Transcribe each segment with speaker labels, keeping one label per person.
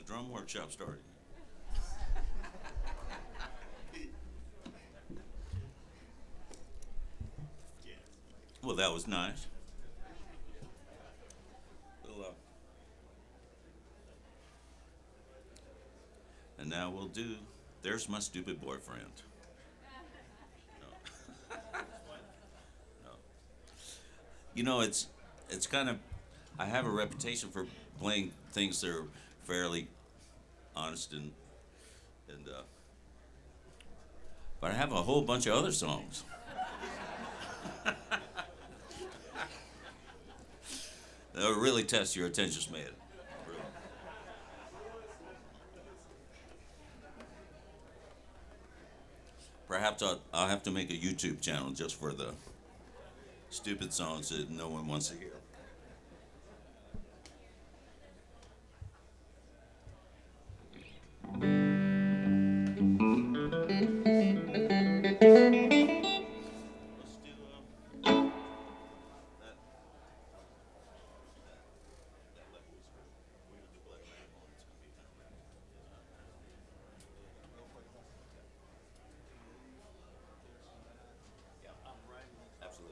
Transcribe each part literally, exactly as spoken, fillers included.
Speaker 1: drum workshop started. Well, that was nice. Well, uh, and now we'll do. There's my stupid boyfriend. No, no. You know, it's it's kind of. I have a reputation for playing things that are fairly honest and and. Uh, but I have a whole bunch of other songs. That'll really test your attention span. Really. Perhaps I'll, I'll have to make a YouTube channel just for the stupid songs that no one wants to hear. Let's do um, that. That left whisper. We're gonna do Black Ramble. It's gonna be kind of rap. Yeah, absolutely.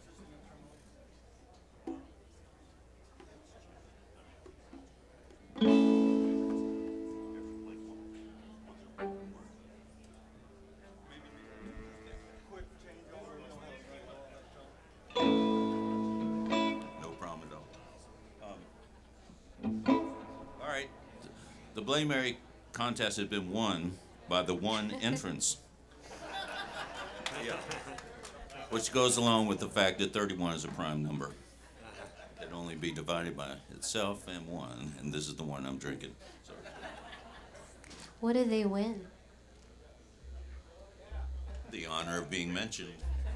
Speaker 1: No problem at all. Um, all right. The Blame Mary contest has been won by the one entrance. Yeah. Which goes along with the fact that thirty-one is a prime number. It only be divided by itself and one, and this is the one I'm drinking. So,
Speaker 2: What did they win?
Speaker 1: the honor of being mentioned.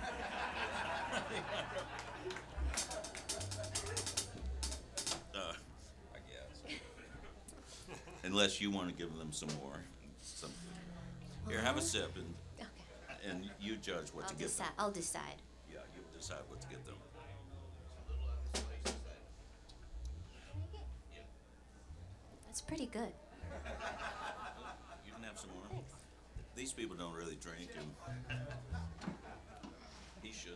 Speaker 1: Uh, I guess. Unless you want to give them some more. Some, here, have a sip, and,
Speaker 2: Okay.
Speaker 1: and you judge what
Speaker 2: I'll
Speaker 1: to get
Speaker 2: decide.
Speaker 1: them.
Speaker 2: I'll decide.
Speaker 1: Yeah, you decide what to get them.
Speaker 2: That's pretty good.
Speaker 1: You can have some more. These people don't really drink, and he shouldn't.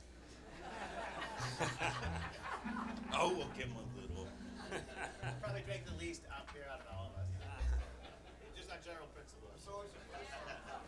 Speaker 1: Oh, we'll give him a little.
Speaker 3: Probably drank the least up here out of all of us. Just on general principles.